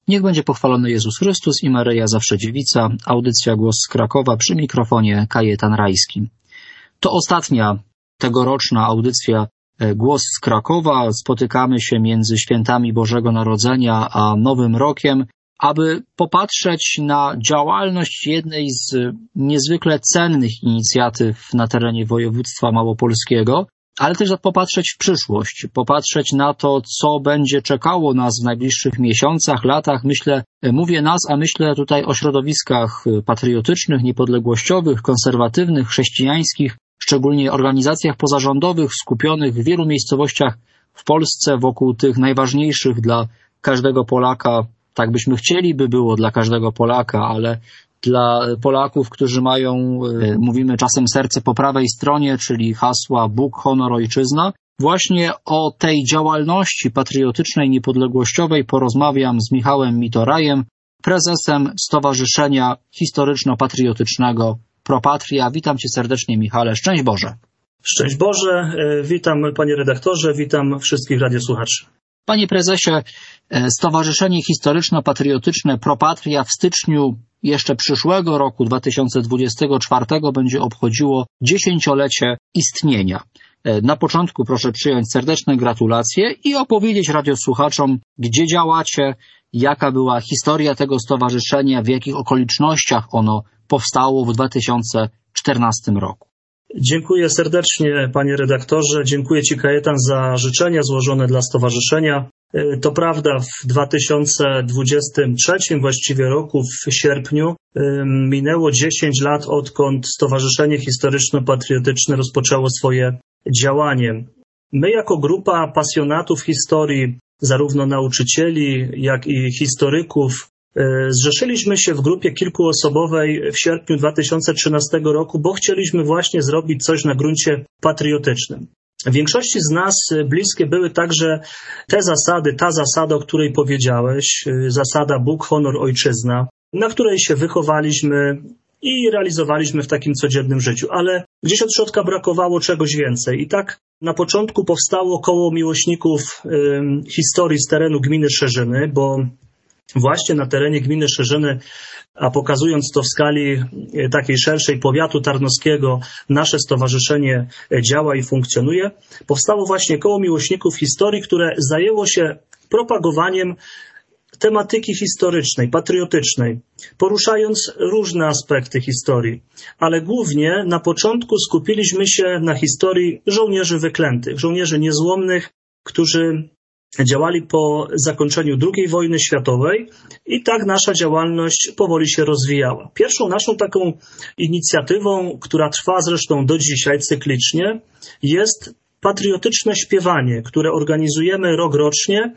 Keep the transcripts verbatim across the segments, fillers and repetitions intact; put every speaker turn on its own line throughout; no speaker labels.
Niech będzie pochwalony Jezus Chrystus i Maryja Zawsze Dziewica. Audycja Głos z Krakowa, przy mikrofonie Kajetan Rajski. To ostatnia tegoroczna audycja Głos z Krakowa. Spotykamy się między świętami Bożego Narodzenia a Nowym Rokiem, aby popatrzeć na działalność jednej z niezwykle cennych inicjatyw na terenie województwa małopolskiego, ale też popatrzeć w przyszłość, popatrzeć na to, co będzie czekało nas w najbliższych miesiącach, latach. Myślę, mówię nas, a myślę tutaj o środowiskach patriotycznych, niepodległościowych, konserwatywnych, chrześcijańskich, szczególnie organizacjach pozarządowych skupionych w wielu miejscowościach w Polsce wokół tych najważniejszych dla każdego Polaka, tak byśmy chcieli, by było dla każdego Polaka, ale dla Polaków, którzy mają, mówimy czasem serce po prawej stronie, czyli hasła Bóg, honor, ojczyzna. Właśnie o tej działalności patriotycznej, niepodległościowej porozmawiam z Michałem Mitorajem, prezesem Stowarzyszenia Historyczno-Patriotycznego Propatria. Witam Cię serdecznie, Michale. Szczęść Boże.
Szczęść Boże. Witam Panie redaktorze, witam wszystkich radiosłuchaczy.
Panie prezesie, Stowarzyszenie Historyczno-Patriotyczne Propatria w styczniu jeszcze przyszłego roku, dwa tysiące dwudziestego czwartego, będzie obchodziło dziesięciolecie istnienia. Na początku proszę przyjąć serdeczne gratulacje i opowiedzieć radiosłuchaczom, gdzie działacie, jaka była historia tego stowarzyszenia, w jakich okolicznościach ono powstało w dwa tysiące czternastym roku.
Dziękuję serdecznie, panie redaktorze. Dziękuję Ci, Kajetan, za życzenia złożone dla stowarzyszenia. To prawda, w dwa tysiące dwudziestym trzecim właściwie roku, w sierpniu, minęło dziesięć lat, odkąd Stowarzyszenie Historyczno-Patriotyczne rozpoczęło swoje działanie. My jako grupa pasjonatów historii, zarówno nauczycieli, jak i historyków, zrzeszyliśmy się w grupie kilkuosobowej w sierpniu dwa tysiące trzynastego roku, bo chcieliśmy właśnie zrobić coś na gruncie patriotycznym. W większości z nas bliskie były także te zasady, ta zasada, o której powiedziałeś, zasada Bóg, honor, ojczyzna, na której się wychowaliśmy i realizowaliśmy w takim codziennym życiu, ale gdzieś od środka brakowało czegoś więcej. I tak na początku powstało koło miłośników y, historii z terenu gminy Szerzyny, bo właśnie na terenie gminy Szerzyny, a pokazując to w skali takiej szerszej powiatu tarnowskiego, nasze stowarzyszenie działa i funkcjonuje, powstało właśnie koło miłośników historii, które zajęło się propagowaniem tematyki historycznej, patriotycznej, poruszając różne aspekty historii, ale głównie na początku skupiliśmy się na historii żołnierzy wyklętych, żołnierzy niezłomnych, którzy działali po zakończeniu drugiej wojny światowej i tak nasza działalność powoli się rozwijała. Pierwszą naszą taką inicjatywą, która trwa zresztą do dzisiaj cyklicznie, jest patriotyczne śpiewanie, które organizujemy rok rocznie,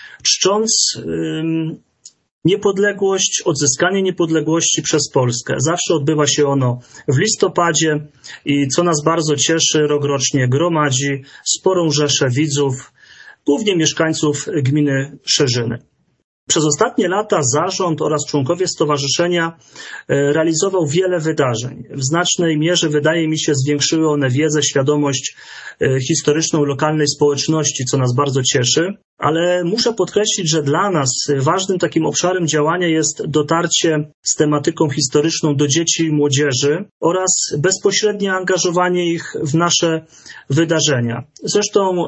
czcząc ym, niepodległość, odzyskanie niepodległości przez Polskę. Zawsze odbywa się ono w listopadzie i co nas bardzo cieszy, rok rocznie gromadzi sporą rzeszę widzów, głównie mieszkańców gminy Szerzyny. Przez ostatnie lata zarząd oraz członkowie stowarzyszenia realizował wiele wydarzeń. W znacznej mierze, wydaje mi się, zwiększyły one wiedzę, świadomość historyczną lokalnej społeczności, co nas bardzo cieszy, ale muszę podkreślić, że dla nas ważnym takim obszarem działania jest dotarcie z tematyką historyczną do dzieci i młodzieży oraz bezpośrednie angażowanie ich w nasze wydarzenia. Zresztą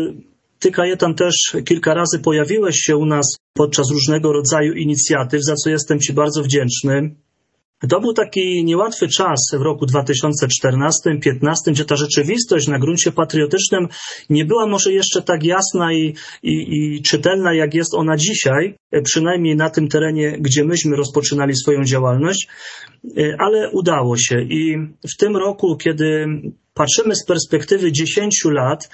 Ty, Kajetan, też kilka razy pojawiłeś się u nas podczas różnego rodzaju inicjatyw, za co jestem Ci bardzo wdzięczny. To był taki niełatwy czas w roku dwa tysiące czternastym piętnastym, gdzie ta rzeczywistość na gruncie patriotycznym nie była może jeszcze tak jasna i, i, i czytelna, jak jest ona dzisiaj, przynajmniej na tym terenie, gdzie myśmy rozpoczynali swoją działalność, ale udało się. I w tym roku, kiedy patrzymy z perspektywy dziesięciu lat,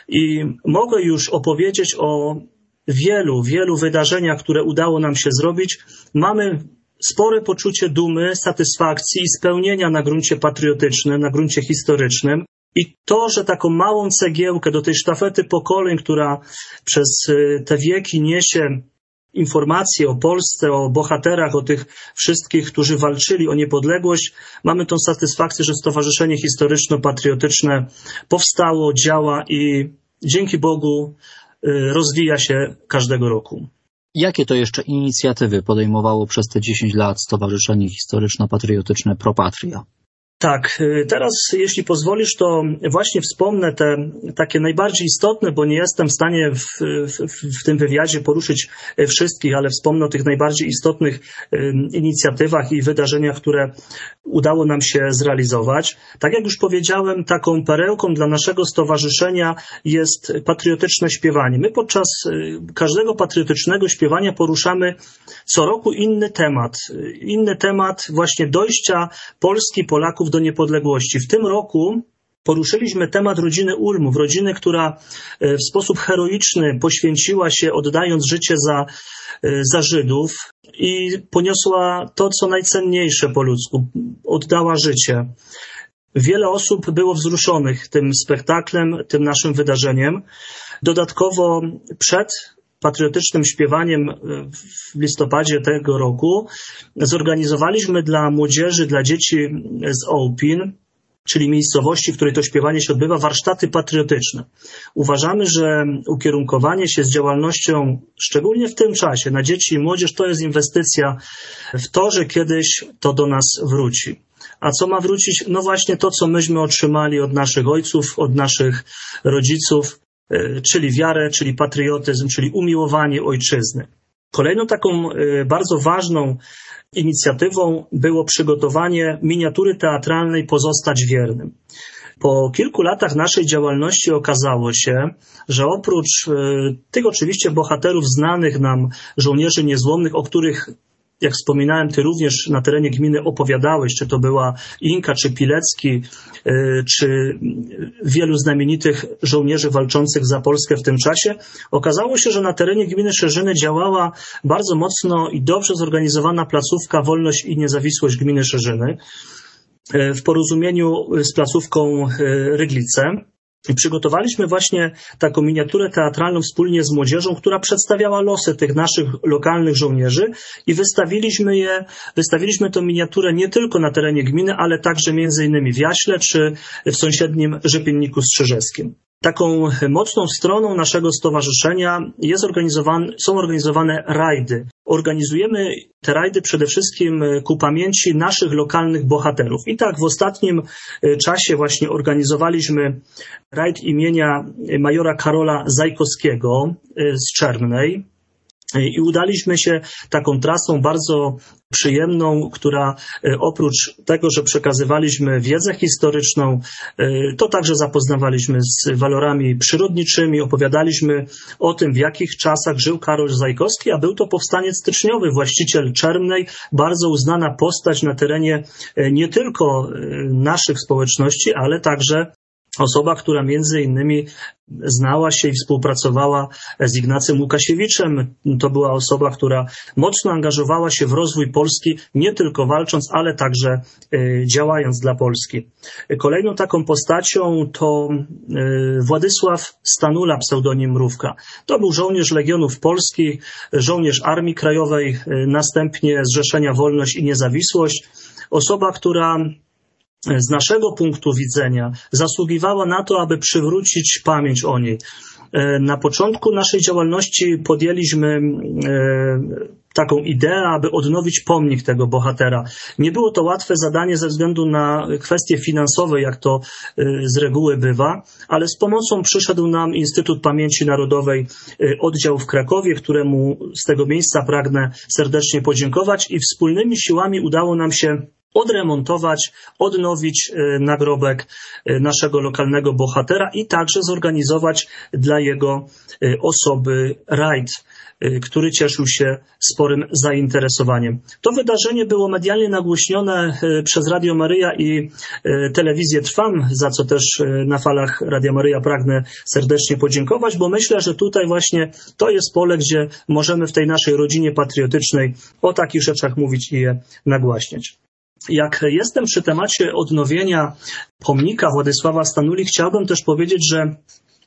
i mogę już opowiedzieć o wielu, wielu wydarzeniach, które udało nam się zrobić. Mamy spore poczucie dumy, satysfakcji i spełnienia na gruncie patriotycznym, na gruncie historycznym. I to, że taką małą cegiełkę do tej sztafety pokoleń, która przez te wieki niesie informacje o Polsce, o bohaterach, o tych wszystkich, którzy walczyli o niepodległość, mamy tą satysfakcję, że Stowarzyszenie Historyczno-Patriotyczne powstało, działa i dzięki Bogu rozwija się każdego roku.
Jakie to jeszcze inicjatywy podejmowało przez te dziesięć lat Stowarzyszenie Historyczno-Patriotyczne Pro Patria?
Tak, teraz jeśli pozwolisz, to właśnie wspomnę te takie najbardziej istotne, bo nie jestem w stanie w, w, w tym wywiadzie poruszyć wszystkich, ale wspomnę o tych najbardziej istotnych inicjatywach i wydarzeniach, które udało nam się zrealizować. Tak jak już powiedziałem, taką perełką dla naszego stowarzyszenia jest patriotyczne śpiewanie. My podczas każdego patriotycznego śpiewania poruszamy co roku inny temat. Inny temat właśnie dojścia Polski, Polaków do niepodległości. W tym roku poruszyliśmy temat rodziny Ulmów, rodziny, która w sposób heroiczny poświęciła się, oddając życie za, za Żydów i poniosła to, co najcenniejsze po ludzku, oddała życie. Wiele osób było wzruszonych tym spektaklem, tym naszym wydarzeniem. Dodatkowo przed patriotycznym śpiewaniem w listopadzie tego roku zorganizowaliśmy dla młodzieży, dla dzieci z Ołpin, czyli miejscowości, w której to śpiewanie się odbywa, warsztaty patriotyczne. Uważamy, że ukierunkowanie się z działalnością, szczególnie w tym czasie, na dzieci i młodzież, to jest inwestycja w to, że kiedyś to do nas wróci. A co ma wrócić? No właśnie to, co myśmy otrzymali od naszych ojców, od naszych rodziców, czyli wiarę, czyli patriotyzm, czyli umiłowanie ojczyzny. Kolejną taką bardzo ważną inicjatywą było przygotowanie miniatury teatralnej Pozostać wiernym. Po kilku latach naszej działalności okazało się, że oprócz tych oczywiście bohaterów znanych nam, żołnierzy niezłomnych, o których, jak wspominałem, ty również na terenie gminy opowiadałeś, czy to była Inka, czy Pilecki, czy wielu znamienitych żołnierzy walczących za Polskę w tym czasie, okazało się, że na terenie gminy Szerzyny działała bardzo mocno i dobrze zorganizowana placówka Wolność i Niezawisłość gminy Szerzyny w porozumieniu z placówką Ryglice. Przygotowaliśmy właśnie taką miniaturę teatralną wspólnie z młodzieżą, która przedstawiała losy tych naszych lokalnych żołnierzy i wystawiliśmy je, wystawiliśmy tę miniaturę nie tylko na terenie gminy, ale także między innymi w Jaśle czy w sąsiednim Rzepienniku Strzyżewskim. Taką mocną stroną naszego stowarzyszenia jest organizowane, są organizowane rajdy. Organizujemy te rajdy przede wszystkim ku pamięci naszych lokalnych bohaterów. I tak w ostatnim czasie właśnie organizowaliśmy rajd imienia majora Karola Zajkowskiego z Czermnej. I udaliśmy się taką trasą bardzo przyjemną, która oprócz tego, że przekazywaliśmy wiedzę historyczną, to także zapoznawaliśmy z walorami przyrodniczymi, opowiadaliśmy o tym, w jakich czasach żył Karol Zajkowski, a był to powstaniec styczniowy, właściciel Czermnej, bardzo uznana postać na terenie nie tylko naszych społeczności, ale także osoba, która między innymi znała się i współpracowała z Ignacym Łukasiewiczem. To była osoba, która mocno angażowała się w rozwój Polski, nie tylko walcząc, ale także działając dla Polski. Kolejną taką postacią to Władysław Stanula, pseudonim Mrówka. To był żołnierz Legionów Polskich, żołnierz Armii Krajowej, następnie Zrzeszenia Wolność i Niezawisłość. Osoba, która z naszego punktu widzenia zasługiwała na to, aby przywrócić pamięć o niej. Na początku naszej działalności podjęliśmy taką ideę, aby odnowić pomnik tego bohatera. Nie było to łatwe zadanie ze względu na kwestie finansowe, jak to z reguły bywa, ale z pomocą przyszedł nam Instytut Pamięci Narodowej, oddział w Krakowie, któremu z tego miejsca pragnę serdecznie podziękować i wspólnymi siłami udało nam się odremontować, odnowić nagrobek naszego lokalnego bohatera i także zorganizować dla jego osoby rajd, który cieszył się sporym zainteresowaniem. To wydarzenie było medialnie nagłośnione przez Radio Maryja i Telewizję Trwam, za co też na falach Radia Maryja pragnę serdecznie podziękować, bo myślę, że tutaj właśnie to jest pole, gdzie możemy w tej naszej rodzinie patriotycznej o takich rzeczach mówić i je nagłaśniać. Jak jestem przy temacie odnowienia pomnika Władysława Stanuli, chciałbym też powiedzieć, że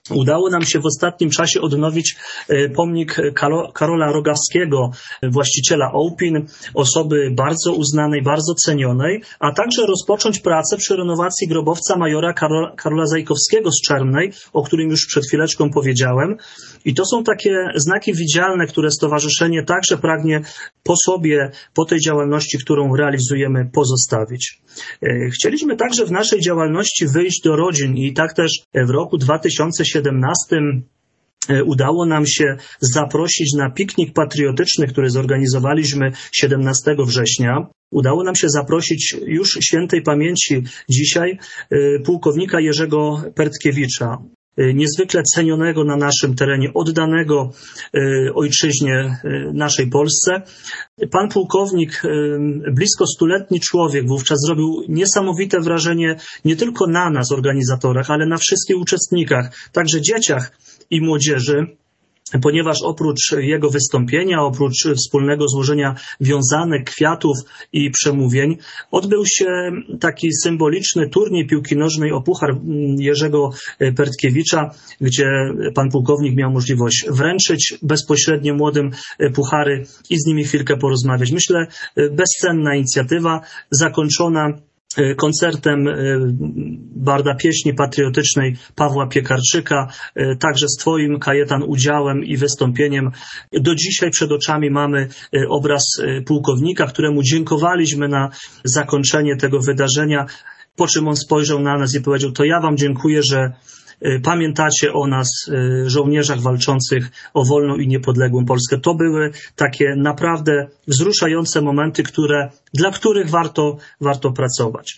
Udało nam się w ostatnim czasie odnowić pomnik Karola Rogawskiego, właściciela Ołpin, osoby bardzo uznanej, bardzo cenionej, a także rozpocząć pracę przy renowacji grobowca majora Karola, Karola Zajkowskiego z Czermnej, o którym już przed chwileczką powiedziałem. I to są takie znaki widzialne, które stowarzyszenie także pragnie po sobie, po tej działalności, którą realizujemy, pozostawić. Chcieliśmy także w naszej działalności wyjść do rodzin i tak też w roku dwa tysiące siedemnastym udało nam się zaprosić na piknik patriotyczny, który zorganizowaliśmy siedemnastego września. Udało nam się zaprosić już świętej pamięci dzisiaj pułkownika Jerzego Pertkiewicza, niezwykle cenionego na naszym terenie, oddanego ojczyźnie naszej Polsce. Pan pułkownik, blisko stuletni człowiek, wówczas zrobił niesamowite wrażenie nie tylko na nas, organizatorach, ale na wszystkich uczestnikach, także dzieciach i młodzieży, ponieważ oprócz jego wystąpienia, oprócz wspólnego złożenia wiązanek, kwiatów i przemówień, odbył się taki symboliczny turniej piłki nożnej o puchar Jerzego Pertkiewicza, gdzie pan pułkownik miał możliwość wręczyć bezpośrednio młodym puchary i z nimi chwilkę porozmawiać. Myślę, bezcenna inicjatywa, zakończona koncertem barda pieśni patriotycznej Pawła Piekarczyka, także z Twoim, Kajetan, udziałem i wystąpieniem. Do dzisiaj przed oczami mamy obraz pułkownika, któremu dziękowaliśmy na zakończenie tego wydarzenia, po czym on spojrzał na nas i powiedział: to ja wam dziękuję, że pamiętacie o nas, żołnierzach walczących o wolną i niepodległą Polskę. To były takie naprawdę wzruszające momenty, które, dla których warto, warto pracować.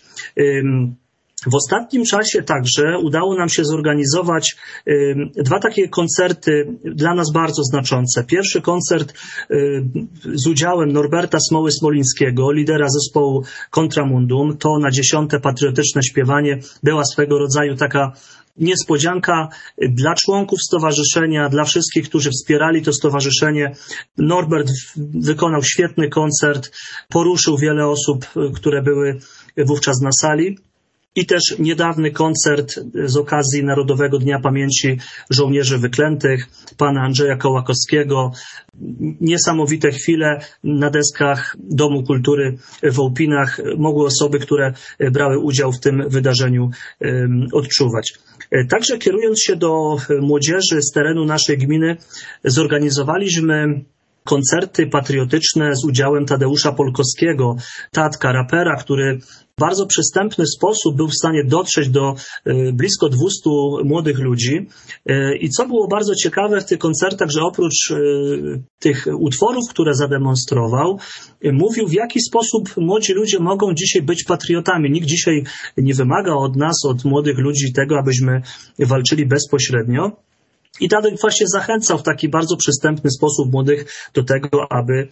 W ostatnim czasie także udało nam się zorganizować y, dwa takie koncerty dla nas bardzo znaczące. Pierwszy koncert y, z udziałem Norberta Smoły Smolińskiego, lidera zespołu Contramundum. To na dziesiąte patriotyczne śpiewanie była swego rodzaju taka niespodzianka dla członków stowarzyszenia, dla wszystkich, którzy wspierali to stowarzyszenie. Norbert wykonał świetny koncert, poruszył wiele osób, które były wówczas na sali. I też niedawny koncert z okazji Narodowego Dnia Pamięci Żołnierzy Wyklętych, pana Andrzeja Kołakowskiego. Niesamowite chwile na deskach Domu Kultury w Ołpinach mogły osoby, które brały udział w tym wydarzeniu, odczuwać. Także kierując się do młodzieży z terenu naszej gminy, zorganizowaliśmy koncerty patriotyczne z udziałem Tadeusza Polkowskiego, Tatka, rapera, który w bardzo przystępny sposób był w stanie dotrzeć do blisko dwustu młodych ludzi. I co było bardzo ciekawe w tych koncertach, że oprócz tych utworów, które zademonstrował, mówił, w jaki sposób młodzi ludzie mogą dzisiaj być patriotami. Nikt dzisiaj nie wymaga od nas, od młodych ludzi tego, abyśmy walczyli bezpośrednio. I Tadek właśnie zachęcał w taki bardzo przystępny sposób młodych do tego, aby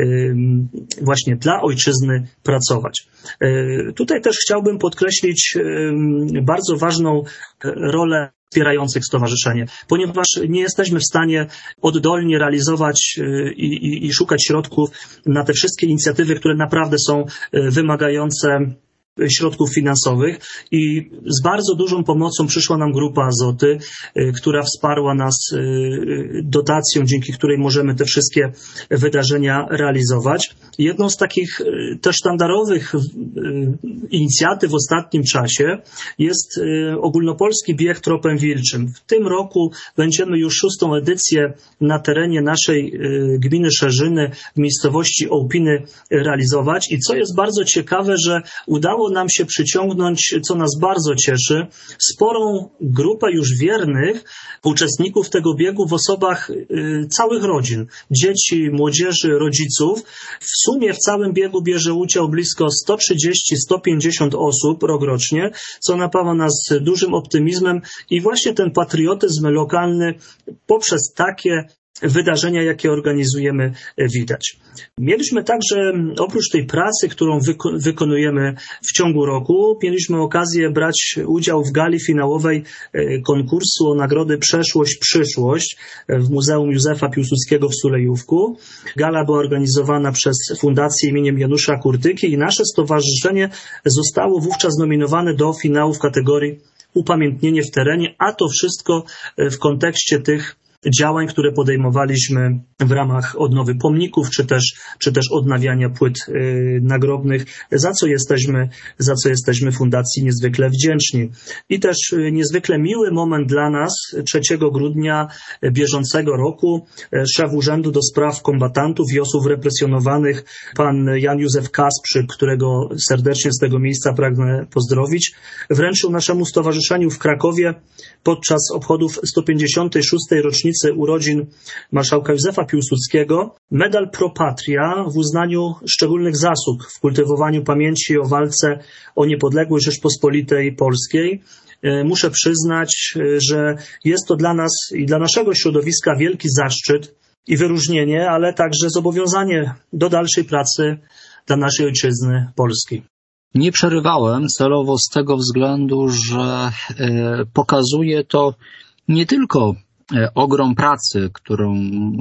właśnie dla ojczyzny pracować. Tutaj też chciałbym podkreślić bardzo ważną rolę wspierających stowarzyszenie, ponieważ nie jesteśmy w stanie oddolnie realizować i, i, i szukać środków na te wszystkie inicjatywy, które naprawdę są wymagające środków finansowych, i z bardzo dużą pomocą przyszła nam Grupa Azoty, która wsparła nas dotacją, dzięki której możemy te wszystkie wydarzenia realizować. Jedną z takich też sztandarowych inicjatyw w ostatnim czasie jest ogólnopolski bieg Tropem Wilczym. W tym roku będziemy już szóstą edycję na terenie naszej gminy Szerzyny w miejscowości Ołpiny realizować, i co jest bardzo ciekawe, że udało nam się przyciągnąć, co nas bardzo cieszy, sporą grupę już wiernych uczestników tego biegu w osobach y, całych rodzin, dzieci, młodzieży, rodziców. W sumie w całym biegu bierze udział blisko sto trzydzieści do stu pięćdziesięciu osób rokrocznie, co napawa nas dużym optymizmem, i właśnie ten patriotyzm lokalny poprzez takie wydarzenia, jakie organizujemy, widać. Mieliśmy także, oprócz tej pracy, którą wyko- wykonujemy w ciągu roku, mieliśmy okazję brać udział w gali finałowej konkursu o nagrody Przeszłość, Przyszłość w Muzeum Józefa Piłsudskiego w Sulejówku. Gala była organizowana przez Fundację imieniem Janusza Kurtyki i nasze stowarzyszenie zostało wówczas nominowane do finału w kategorii upamiętnienie w terenie, a to wszystko w kontekście tych działań, które podejmowaliśmy w ramach odnowy pomników, czy też, czy też odnawiania płyt y, nagrobnych, za co jesteśmy, za co jesteśmy Fundacji niezwykle wdzięczni. I też y, niezwykle miły moment dla nas, trzeciego grudnia bieżącego roku, y, szef Urzędu do Spraw Kombatantów i Osób Represjonowanych, pan Jan Józef Kasprzyk, którego serdecznie z tego miejsca pragnę pozdrowić, wręczył naszemu stowarzyszeniu w Krakowie podczas obchodów sto pięćdziesiątej szóstej rocznicy urodzin marszałka Józefa Piłsudskiego medal Pro Patria w uznaniu szczególnych zasług w kultywowaniu pamięci o walce o niepodległość Rzeczpospolitej Polskiej. Muszę przyznać, że jest to dla nas i dla naszego środowiska wielki zaszczyt i wyróżnienie, ale także zobowiązanie do dalszej pracy dla naszej ojczyzny polskiej.
Nie przerywałem celowo z tego względu, że pokazuje to nie tylko ogrom pracy, którą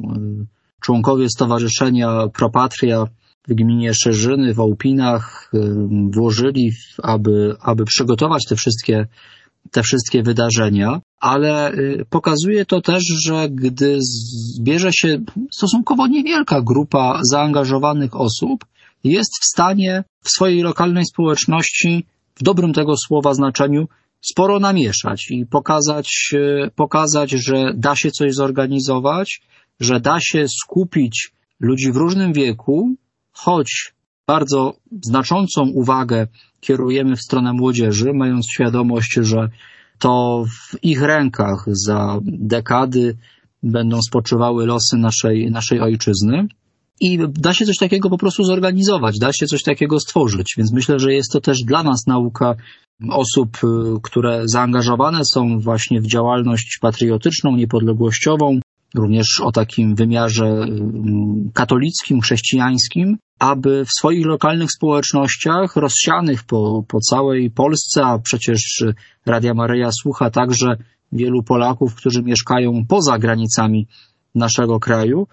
członkowie Stowarzyszenia Pro Patria w gminie Szerzyny, w Ałpinach włożyli, aby, aby przygotować te wszystkie, te wszystkie wydarzenia, ale pokazuje to też, że gdy zbierze się stosunkowo niewielka grupa zaangażowanych osób, jest w stanie w swojej lokalnej społeczności, w dobrym tego słowa znaczeniu, sporo namieszać i pokazać, pokazać, że da się coś zorganizować, że da się skupić ludzi w różnym wieku, choć bardzo znaczącą uwagę kierujemy w stronę młodzieży, mając świadomość, że to w ich rękach za dekady będą spoczywały losy naszej, naszej ojczyzny. I da się coś takiego po prostu zorganizować, da się coś takiego stworzyć, więc myślę, że jest to też dla nas nauka osób, które zaangażowane są właśnie w działalność patriotyczną, niepodległościową, również o takim wymiarze katolickim, chrześcijańskim, aby w swoich lokalnych społecznościach rozsianych po, po całej Polsce, a przecież Radia Maryja słucha także wielu Polaków, którzy mieszkają poza granicami naszego kraju,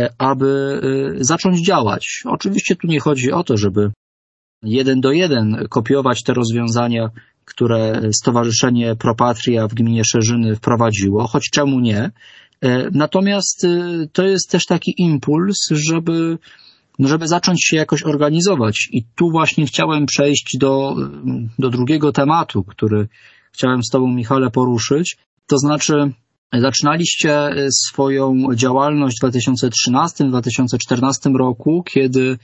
aby zacząć działać. Oczywiście tu nie chodzi o to, żeby jeden do jeden kopiować te rozwiązania, które Stowarzyszenie Pro Patria w gminie Szerzyny wprowadziło, choć czemu nie. Natomiast to jest też taki impuls, żeby, żeby zacząć się jakoś organizować. I tu właśnie chciałem przejść do, do drugiego tematu, który chciałem z Tobą, Michale, poruszyć. To znaczy, zaczynaliście swoją działalność w dwa tysiące trzynastym dwa tysiące czternastym roku, kiedy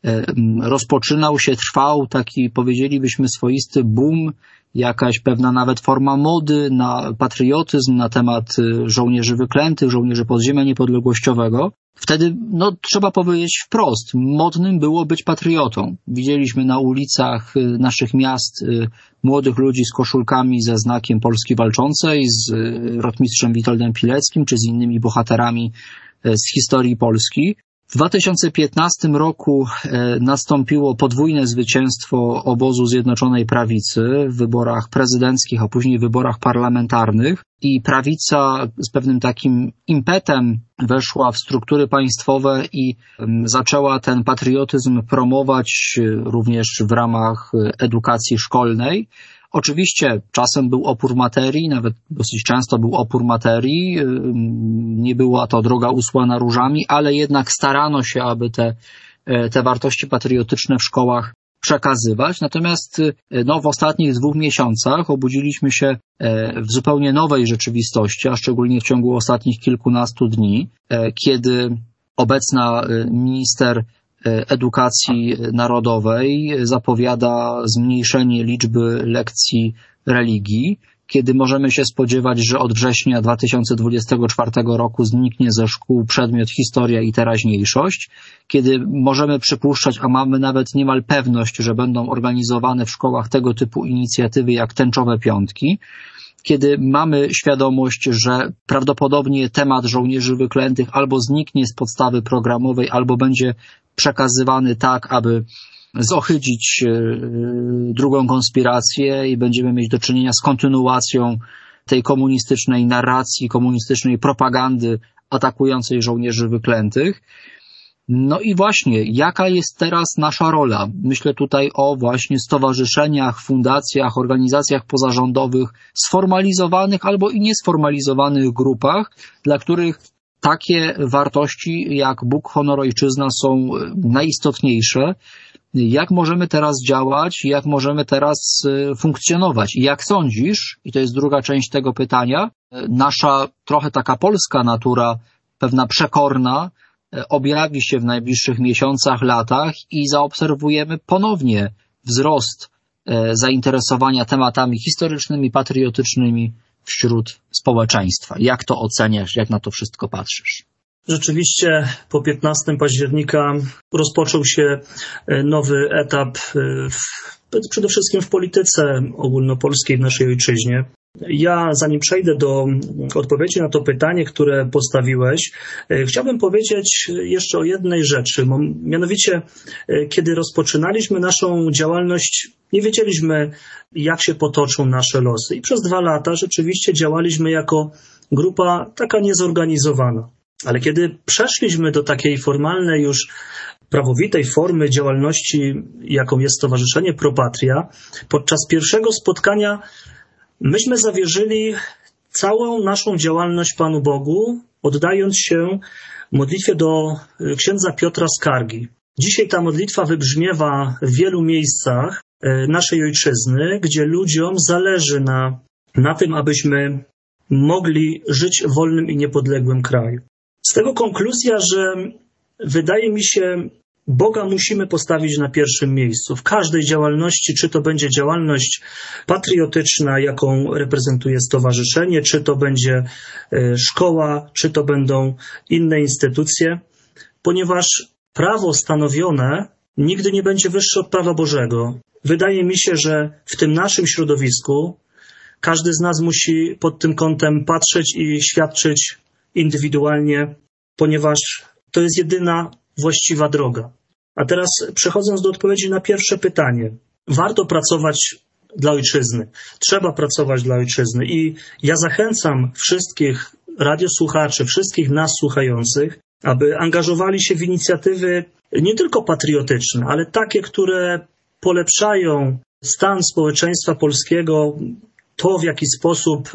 rozpoczynał się, trwał taki, powiedzielibyśmy, swoisty boom, jakaś pewna nawet forma mody na patriotyzm, na temat żołnierzy wyklętych, żołnierzy podziemia niepodległościowego. Wtedy, no, trzeba powiedzieć wprost, modnym było być patriotą. Widzieliśmy na ulicach naszych miast młodych ludzi z koszulkami ze znakiem Polski Walczącej, z rotmistrzem Witoldem Pileckim, czy z innymi bohaterami z historii Polski. W dwa tysiące piętnastym roku nastąpiło podwójne zwycięstwo obozu Zjednoczonej Prawicy w wyborach prezydenckich, a później w wyborach parlamentarnych i prawica z pewnym takim impetem weszła w struktury państwowe i zaczęła ten patriotyzm promować również w ramach edukacji szkolnej. Oczywiście czasem był opór materii, nawet dosyć często był opór materii, nie była to droga usłana różami, ale jednak starano się, aby te, te wartości patriotyczne w szkołach przekazywać. Natomiast no, w ostatnich dwóch miesiącach obudziliśmy się w zupełnie nowej rzeczywistości, a szczególnie w ciągu ostatnich kilkunastu dni, kiedy obecna minister Edukacji Narodowej zapowiada zmniejszenie liczby lekcji religii, kiedy możemy się spodziewać, że od września dwa tysiące dwudziestego czwartego roku zniknie ze szkół przedmiot historia i teraźniejszość, kiedy możemy przypuszczać, a mamy nawet niemal pewność, że będą organizowane w szkołach tego typu inicjatywy jak tęczowe piątki, kiedy mamy świadomość, że prawdopodobnie temat żołnierzy wyklętych albo zniknie z podstawy programowej, albo będzie przekazywany tak, aby zohydzić drugą konspirację i będziemy mieć do czynienia z kontynuacją tej komunistycznej narracji, komunistycznej propagandy atakującej żołnierzy wyklętych. No i właśnie, jaka jest teraz nasza rola? Myślę tutaj o właśnie stowarzyszeniach, fundacjach, organizacjach pozarządowych, sformalizowanych albo i niesformalizowanych grupach, dla których takie wartości jak Bóg, honor, ojczyzna są najistotniejsze. Jak możemy teraz działać, jak możemy teraz funkcjonować? I jak sądzisz, i to jest druga część tego pytania, nasza trochę taka polska natura, pewna przekorna, objawi się w najbliższych miesiącach, latach i zaobserwujemy ponownie wzrost zainteresowania tematami historycznymi, patriotycznymi wśród społeczeństwa. Jak to oceniasz, jak na to wszystko patrzysz?
Rzeczywiście po piętnastego października rozpoczął się nowy etap w, przede wszystkim w polityce ogólnopolskiej w naszej ojczyźnie. Ja, zanim przejdę do odpowiedzi na to pytanie, które postawiłeś, chciałbym powiedzieć jeszcze o jednej rzeczy. Mianowicie, kiedy rozpoczynaliśmy naszą działalność, nie wiedzieliśmy, jak się potoczą nasze losy. I przez dwa lata rzeczywiście działaliśmy jako grupa taka niezorganizowana. Ale kiedy przeszliśmy do takiej formalnej już prawowitej formy działalności, jaką jest Stowarzyszenie Pro Patria, podczas pierwszego spotkania myśmy zawierzyli całą naszą działalność Panu Bogu, oddając się modlitwie do księdza Piotra Skargi. Dzisiaj ta modlitwa wybrzmiewa w wielu miejscach naszej ojczyzny, gdzie ludziom zależy na, na tym, abyśmy mogli żyć w wolnym i niepodległym kraju. Z tego konkluzja, że wydaje mi się, Boga musimy postawić na pierwszym miejscu. W każdej działalności, czy to będzie działalność patriotyczna, jaką reprezentuje stowarzyszenie, czy to będzie szkoła, czy to będą inne instytucje, ponieważ prawo stanowione nigdy nie będzie wyższe od prawa Bożego. Wydaje mi się, że w tym naszym środowisku każdy z nas musi pod tym kątem patrzeć i świadczyć indywidualnie, ponieważ to jest jedyna właściwa droga. A teraz przechodząc do odpowiedzi na pierwsze pytanie. Warto pracować dla ojczyzny. Trzeba pracować dla ojczyzny. I ja zachęcam wszystkich radiosłuchaczy, wszystkich nas słuchających, aby angażowali się w inicjatywy nie tylko patriotyczne, ale takie, które polepszają stan społeczeństwa polskiego, to w jaki sposób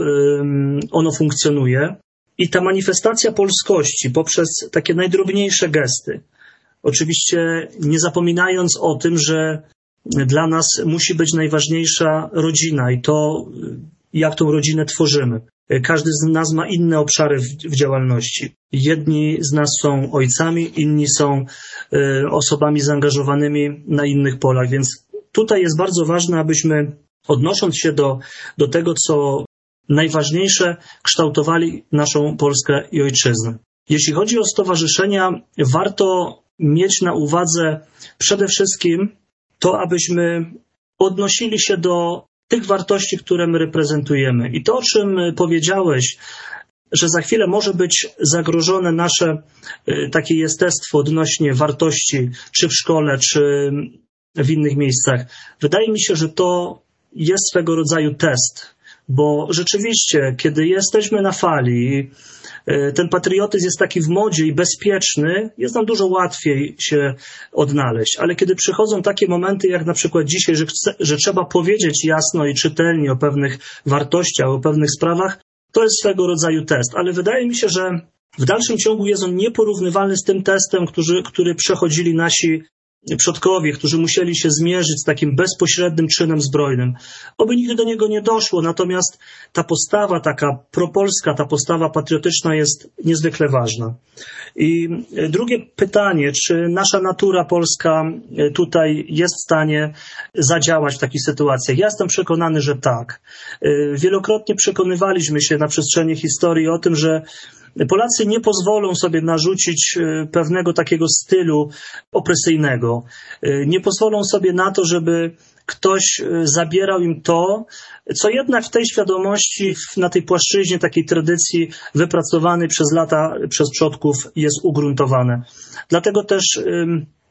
ono funkcjonuje. I ta manifestacja polskości poprzez takie najdrobniejsze gesty, oczywiście nie zapominając o tym, że dla nas musi być najważniejsza rodzina i to, jak tą rodzinę tworzymy. Każdy z nas ma inne obszary w, w działalności. Jedni z nas są ojcami, inni są y, osobami zaangażowanymi na innych polach, więc tutaj jest bardzo ważne, abyśmy odnosząc się do, do tego, co najważniejsze, kształtowali naszą Polskę i ojczyznę. Jeśli chodzi o stowarzyszenia, warto mieć na uwadze przede wszystkim to, abyśmy odnosili się do tych wartości, które my reprezentujemy. I to, o czym powiedziałeś, że za chwilę może być zagrożone nasze takie jestestwo odnośnie wartości, czy w szkole, czy w innych miejscach. Wydaje mi się, że to jest swego rodzaju test, bo rzeczywiście, kiedy jesteśmy na fali, ten patriotyzm jest taki w modzie i bezpieczny, jest nam dużo łatwiej się odnaleźć. Ale kiedy przychodzą takie momenty, jak na przykład dzisiaj, że, chce, że trzeba powiedzieć jasno i czytelnie o pewnych wartościach, o pewnych sprawach, to jest swego rodzaju test. Ale wydaje mi się, że w dalszym ciągu jest on nieporównywalny z tym testem, który, który przechodzili nasi przodkowie, którzy musieli się zmierzyć z takim bezpośrednim czynem zbrojnym. Oby nigdy do niego nie doszło, natomiast ta postawa taka propolska, ta postawa patriotyczna jest niezwykle ważna. I drugie pytanie, czy nasza natura polska tutaj jest w stanie zadziałać w takich sytuacjach? Ja jestem przekonany, że tak. Wielokrotnie przekonywaliśmy się na przestrzeni historii o tym, że Polacy nie pozwolą sobie narzucić pewnego takiego stylu opresyjnego. Nie pozwolą sobie na to, żeby ktoś zabierał im to, co jednak w tej świadomości, na tej płaszczyźnie takiej tradycji wypracowanej przez lata, przez przodków jest ugruntowane. Dlatego też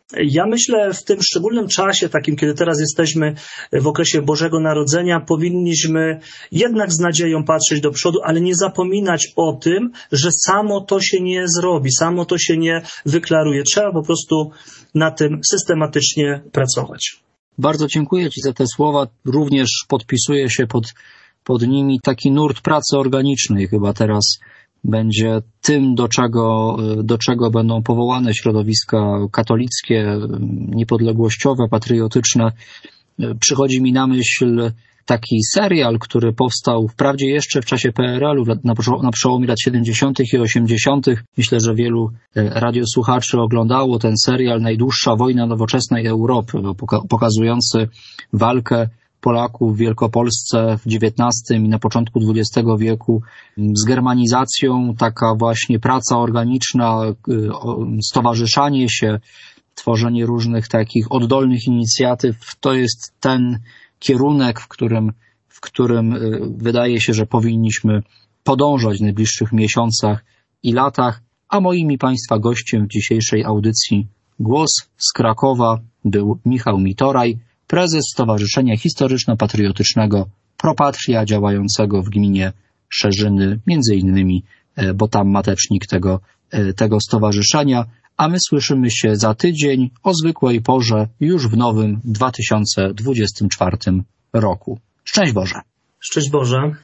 Ja myślę, w tym szczególnym czasie, takim, kiedy teraz jesteśmy w okresie Bożego Narodzenia, powinniśmy jednak z nadzieją patrzeć do przodu, ale nie zapominać o tym, że samo to się nie zrobi, samo to się nie wyklaruje. Trzeba po prostu na tym systematycznie pracować.
Bardzo dziękuję Ci za te słowa. Również podpisuję się pod, pod nimi. Taki nurt pracy organicznej chyba teraz będzie tym, do czego, do czego będą powołane środowiska katolickie, niepodległościowe, patriotyczne. Przychodzi mi na myśl taki serial, który powstał wprawdzie jeszcze w czasie P R L u, na przełomie lat siedemdziesiątych i osiemdziesiątych. Myślę, że wielu radiosłuchaczy oglądało ten serial Najdłuższa wojna nowoczesnej Europy, pokazujący walkę Polaków w Wielkopolsce w dziewiętnastym i na początku dwudziestego wieku z germanizacją, taka właśnie praca organiczna, stowarzyszanie się, tworzenie różnych takich oddolnych inicjatyw. To jest ten kierunek, w którym, w którym wydaje się, że powinniśmy podążać w najbliższych miesiącach i latach. A moim i Państwa gościem w dzisiejszej audycji Głos z Krakowa był Michał Mitoraj, prezes Stowarzyszenia Historyczno-Patriotycznego Propatria, działającego w gminie Szerzyny, między innymi, bo tam matecznik tego, tego stowarzyszenia. A my słyszymy się za tydzień o zwykłej porze już w nowym dwa tysiące dwudziestym czwartym roku. Szczęść Boże!
Szczęść Boże!